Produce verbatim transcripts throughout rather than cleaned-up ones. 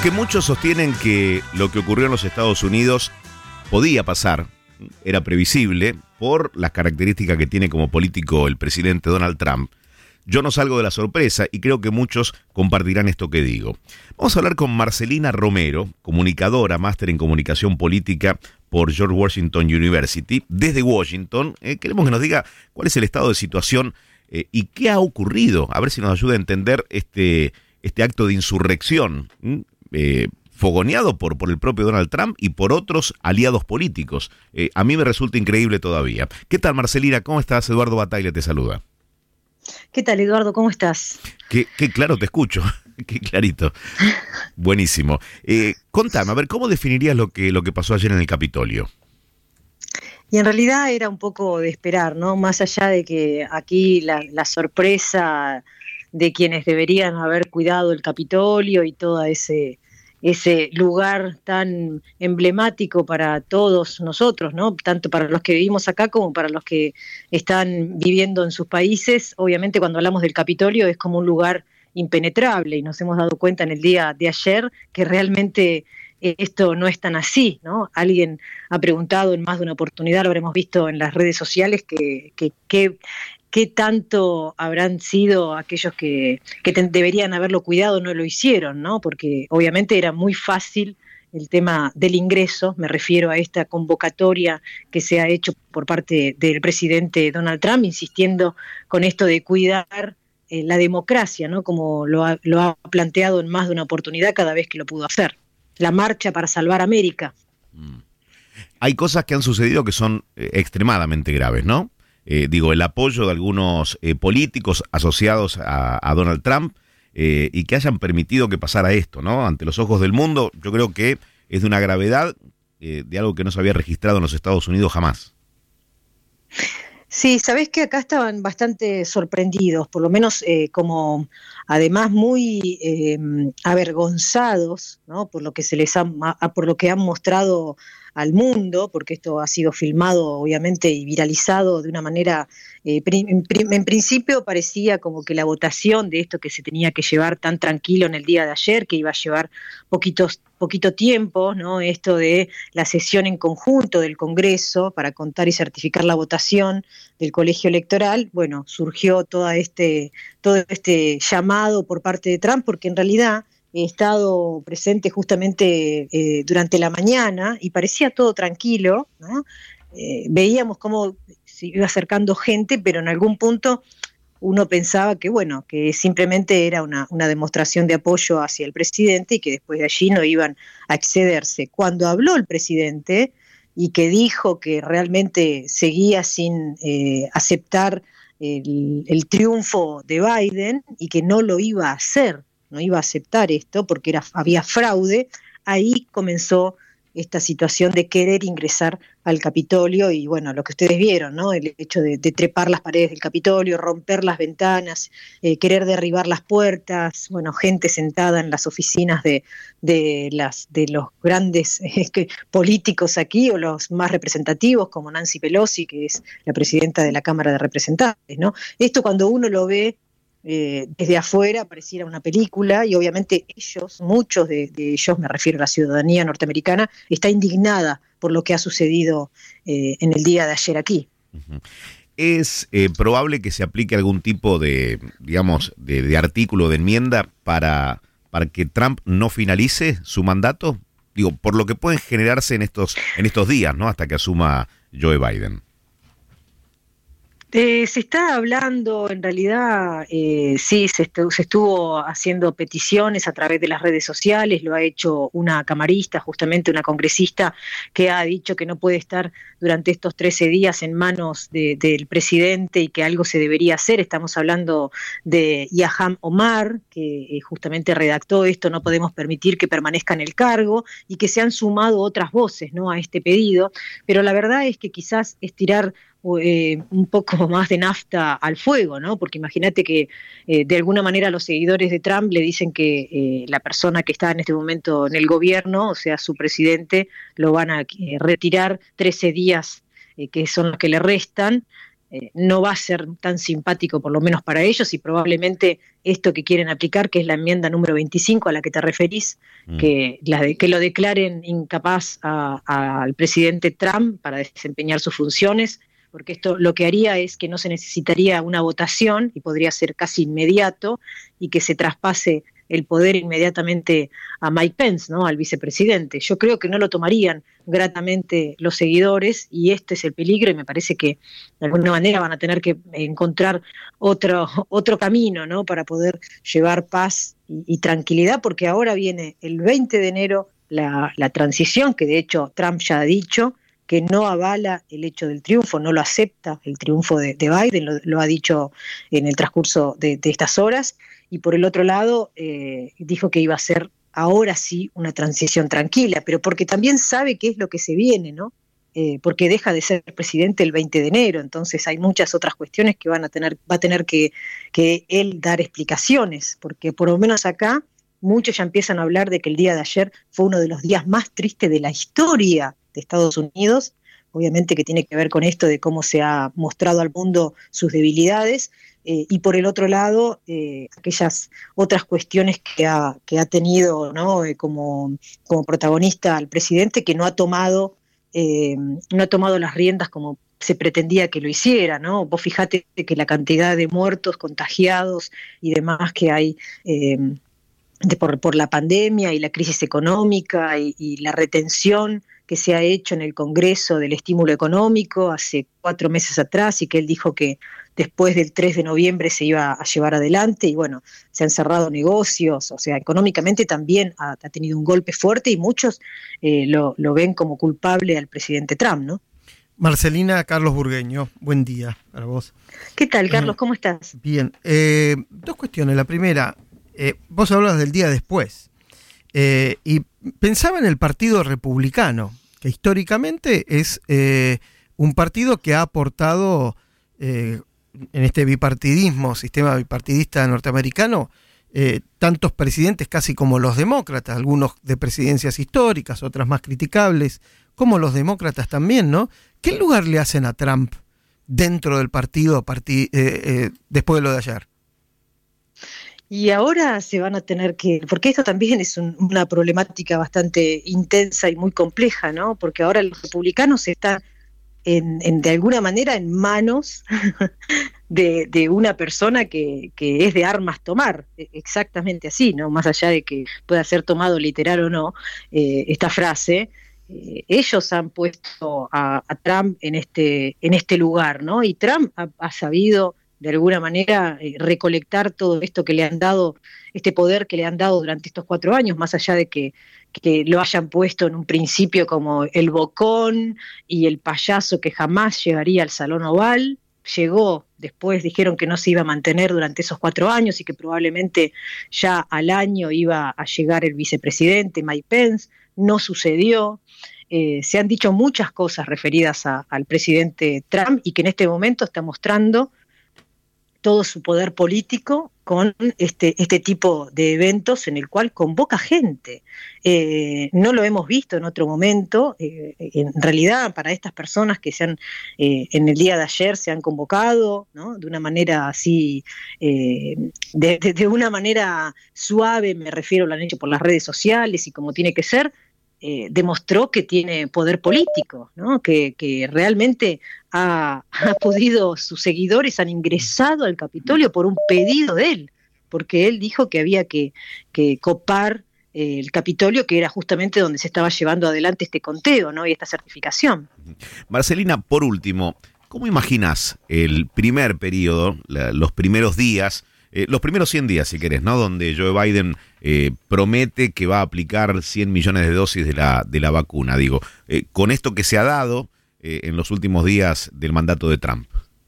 Aunque muchos sostienen que lo que ocurrió en los Estados Unidos podía pasar, era previsible, por las características que tiene como político el presidente Donald Trump, yo no salgo de la sorpresa y creo que muchos compartirán esto que digo. Vamos a hablar con Marcelina Romero, comunicadora, máster en comunicación política por George Washington University, desde Washington. Eh, queremos que nos diga cuál es el estado de situación eh, y qué ha ocurrido. A ver si nos ayuda a entender este, este acto de insurrección eh, fogoneado por, por el propio Donald Trump y por otros aliados políticos. Eh, a mí me resulta increíble todavía. ¿Qué tal, Marcelina? ¿Cómo estás? Eduardo Bataglia te saluda. ¿Qué tal, Eduardo? ¿Cómo estás? Qué, qué claro te escucho, qué clarito. Buenísimo. Eh, contame, a ver, ¿cómo definirías lo que, lo que pasó ayer en el Capitolio? Y en realidad era un poco de esperar, ¿no? Más allá de que aquí la, la sorpresa de quienes deberían haber cuidado el Capitolio y todo ese... ese lugar tan emblemático para todos nosotros, ¿no? Tanto para los que vivimos acá como para los que están viviendo en sus países. Obviamente cuando hablamos del Capitolio es como un lugar impenetrable y nos hemos dado cuenta en el día de ayer que realmente esto no es tan así, ¿no? Alguien ha preguntado en más de una oportunidad, lo habremos visto en las redes sociales, que, que, que ¿qué tanto habrán sido aquellos que, que te, deberían haberlo cuidado, no lo hicieron, ¿no? Porque obviamente era muy fácil el tema del ingreso, me refiero a esta convocatoria que se ha hecho por parte del presidente Donald Trump, insistiendo con esto de cuidar eh, la democracia, ¿no? Como lo ha, lo ha planteado en más de una oportunidad cada vez que lo pudo hacer. La marcha para salvar América. Mm. Hay cosas que han sucedido que son eh, extremadamente graves, ¿no? Eh, digo, el apoyo de algunos eh, políticos asociados a, a Donald Trump eh, y que hayan permitido que pasara esto, ¿no? Ante los ojos del mundo, yo creo que es de una gravedad eh, de algo que no se había registrado en los Estados Unidos jamás. Sí, sabés que acá estaban bastante sorprendidos, por lo menos eh, como además muy eh, avergonzados, ¿no? Por lo que se les ha, por lo que han mostrado al mundo, porque esto ha sido filmado obviamente y viralizado de una manera, eh, en, en principio parecía como que la votación de esto que se tenía que llevar tan tranquilo en el día de ayer, que iba a llevar poquitos, poquito tiempo, ¿no? Esto de la sesión en conjunto del Congreso para contar y certificar la votación del colegio electoral, bueno, surgió todo este, todo este llamado por parte de Trump, porque en realidad he estado presente justamente eh, durante la mañana y parecía todo tranquilo, ¿no? Eh, veíamos cómo se iba acercando gente, pero en algún punto uno pensaba que, bueno, que simplemente era una, una demostración de apoyo hacia el presidente y que después de allí no iban a excederse. Cuando habló el presidente y que dijo que realmente seguía sin eh, aceptar el, el triunfo de Biden y que no lo iba a hacer, no iba a aceptar esto porque era, había fraude, ahí comenzó esta situación de querer ingresar al Capitolio y bueno, lo que ustedes vieron, ¿no? El hecho de, de trepar las paredes del Capitolio, romper las ventanas, eh, querer derribar las puertas, bueno, gente sentada en las oficinas de, de, las, de los grandes eh, que, políticos aquí o los más representativos como Nancy Pelosi, que es la presidenta de la Cámara de Representantes, ¿no? Esto cuando uno lo ve Eh, desde afuera pareciera una película y obviamente ellos, muchos de, de ellos, me refiero a la ciudadanía norteamericana, está indignada por lo que ha sucedido eh, en el día de ayer aquí. Uh-huh. ¿Es eh, probable que se aplique algún tipo de, digamos, de, de artículo de enmienda para, para que Trump no finalice su mandato? Digo, por lo que pueden generarse en estos, en estos días, ¿no? Hasta que asuma Joe Biden. Eh, se está hablando, en realidad, eh, sí, se, estu- se estuvo haciendo peticiones a través de las redes sociales, lo ha hecho una camarista, justamente una congresista, que ha dicho que no puede estar durante estos trece días en manos de, del presidente y que algo se debería hacer. Estamos hablando de Ilhan Omar, que eh, justamente redactó esto, no podemos permitir que permanezca en el cargo, y que se han sumado otras voces, ¿no?, a este pedido, pero la verdad es que quizás es tirar Eh, un poco más de nafta al fuego, ¿no? Porque imagínate que eh, de alguna manera los seguidores de Trump le dicen que eh, la persona que está en este momento en el gobierno, o sea, su presidente, lo van a eh, retirar trece días, eh, que son los que le restan, eh, no va a ser tan simpático, por lo menos para ellos, y probablemente esto que quieren aplicar, que es la enmienda número veinticinco a la que te referís, mm. que, la de, que lo declaren incapaz a, a, al presidente Trump para desempeñar sus funciones, porque esto lo que haría es que no se necesitaría una votación y podría ser casi inmediato y que se traspase el poder inmediatamente a Mike Pence, ¿no?, al vicepresidente. Yo creo que no lo tomarían gratamente los seguidores y este es el peligro y me parece que de alguna manera van a tener que encontrar otro, otro camino, ¿no?, para poder llevar paz y, y tranquilidad, porque ahora viene el veinte de enero la, la transición, que de hecho Trump ya ha dicho que no avala el hecho del triunfo, no lo acepta el triunfo de, de Biden, lo, lo ha dicho en el transcurso de, de estas horas, y por el otro lado eh, dijo que iba a ser ahora sí una transición tranquila, pero porque también sabe qué es lo que se viene, ¿no? Eh, porque deja de ser presidente el veinte de enero, entonces hay muchas otras cuestiones que van a tener, va a tener que, que él dar explicaciones, porque por lo menos acá muchos ya empiezan a hablar de que el día de ayer fue uno de los días más tristes de la historia de Estados Unidos, obviamente que tiene que ver con esto de cómo se ha mostrado al mundo sus debilidades, eh, y por el otro lado, eh, aquellas otras cuestiones que ha, que ha tenido, ¿no?, eh, como, como protagonista al presidente, que no ha tomado, eh, no ha tomado las riendas como se pretendía que lo hiciera, ¿no? Vos fijate que la cantidad de muertos, contagiados y demás que hay eh, de por, por la pandemia y la crisis económica y, y la retención que se ha hecho en el Congreso del estímulo económico hace cuatro meses atrás y que él dijo que después del tres de noviembre se iba a llevar adelante y bueno, se han cerrado negocios, o sea, económicamente también ha, ha tenido un golpe fuerte y muchos eh, lo, lo ven como culpable al presidente Trump, ¿no? Marcelina, Carlos Burgueño, buen día para vos. ¿Qué tal, Carlos? Eh, ¿Cómo estás? Bien, eh, dos cuestiones. La primera, eh, vos hablas del día después eh, y pensaba en el Partido Republicano, que históricamente es eh, un partido que ha aportado eh, en este bipartidismo, sistema bipartidista norteamericano, eh, tantos presidentes casi como los demócratas, algunos de presidencias históricas, otras más criticables, como los demócratas también, ¿no? ¿Qué lugar le hacen a Trump dentro del partido partid- eh, eh, después de lo de ayer? Y ahora se van a tener que, porque esto también es un, una problemática bastante intensa y muy compleja, ¿no? Porque ahora los republicanos están en, en, de alguna manera en manos de, de una persona que, que es de armas tomar, exactamente así, ¿no? Más allá de que pueda ser tomado literal o no, eh, esta frase, eh, ellos han puesto a, a Trump en este, en este lugar, ¿no? Y Trump ha, ha sabido de alguna manera eh, recolectar todo esto que le han dado, este poder que le han dado durante estos cuatro años, más allá de que, que lo hayan puesto en un principio como el bocón y el payaso que jamás llegaría al Salón Oval. Llegó, después dijeron que no se iba a mantener durante esos cuatro años y que probablemente ya al año iba a llegar el vicepresidente Mike Pence, no sucedió. Eh, se han dicho muchas cosas referidas a, al presidente Trump y que en este momento está mostrando todo su poder político con este, este tipo de eventos en el cual convoca gente. Eh, no lo hemos visto en otro momento. Eh, en realidad, para estas personas que se han, eh, en el día de ayer se han convocado, ¿no?, de una manera así, eh, de, de, de una manera suave, me refiero, lo han hecho por las redes sociales y como tiene que ser, Eh, demostró que tiene poder político, ¿no? que, que realmente ha, ha podido, sus seguidores han ingresado al Capitolio por un pedido de él, porque él dijo que había que, que copar eh, el Capitolio, que era justamente donde se estaba llevando adelante este conteo, ¿no?, y esta certificación. Marcelina, por último, ¿cómo imaginas el primer periodo, la, los primeros días, Eh, los primeros cien días, si querés, ¿no?, donde Joe Biden eh, promete que va a aplicar cien millones de dosis de la, de la vacuna? Digo, eh, con esto que se ha dado eh, en los últimos días del mandato de Trump.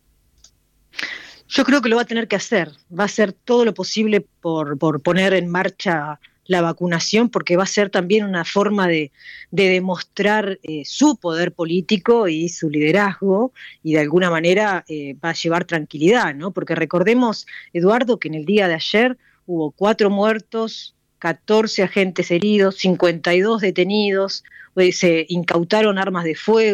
Yo creo que lo va a tener que hacer. Va a hacer todo lo posible por, por poner en marcha la vacunación, porque va a ser también una forma de, de demostrar eh, su poder político y su liderazgo, y de alguna manera eh, va a llevar tranquilidad, ¿no? Porque recordemos, Eduardo, que en el día de ayer hubo cuatro muertos, catorce agentes heridos, cincuenta y dos detenidos, eh, se incautaron armas de fuego,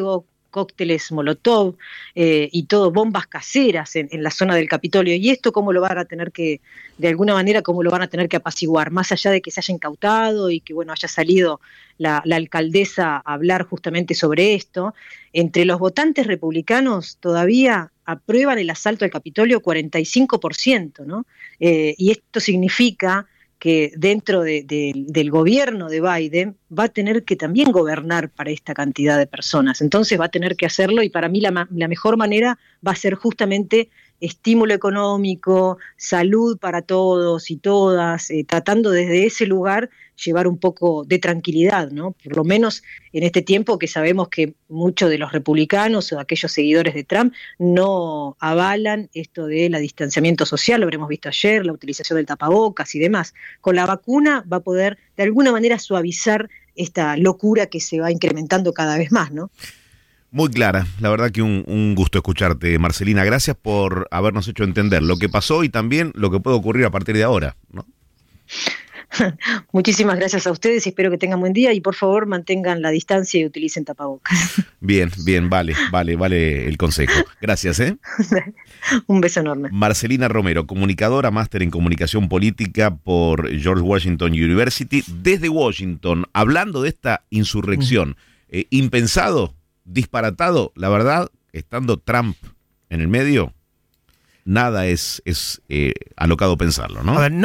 cócteles Molotov eh, y todo, bombas caseras en, en la zona del Capitolio. ¿Y esto cómo lo van a tener que, de alguna manera, cómo lo van a tener que apaciguar? Más allá de que se haya incautado y que, bueno, haya salido la, la alcaldesa a hablar justamente sobre esto, entre los votantes republicanos todavía aprueban el asalto al Capitolio cuarenta y cinco por ciento, ¿no? Eh, y esto significa que dentro de, de, del gobierno de Biden va a tener que también gobernar para esta cantidad de personas. Entonces va a tener que hacerlo y para mí la, la mejor manera va a ser justamente estímulo económico, salud para todos y todas, eh, tratando desde ese lugar llevar un poco de tranquilidad, ¿no? Por lo menos en este tiempo que sabemos que muchos de los republicanos o aquellos seguidores de Trump no avalan esto del distanciamiento social, lo habremos visto ayer, la utilización del tapabocas y demás. Con la vacuna va a poder de alguna manera suavizar esta locura que se va incrementando cada vez más, ¿no? Muy clara, la verdad que un, un gusto escucharte, Marcelina. Gracias por habernos hecho entender lo que pasó y también lo que puede ocurrir a partir de ahora, ¿no? Muchísimas gracias a ustedes y espero que tengan buen día y por favor mantengan la distancia y utilicen tapabocas. Bien, bien, vale, vale, vale el consejo. Gracias, ¿eh? Un beso enorme. Marcelina Romero, comunicadora, máster en comunicación política por George Washington University, desde Washington, hablando de esta insurrección. Eh, impensado, disparatado, la verdad, estando Trump en el medio, nada es, es eh, alocado pensarlo, ¿no? A ver, no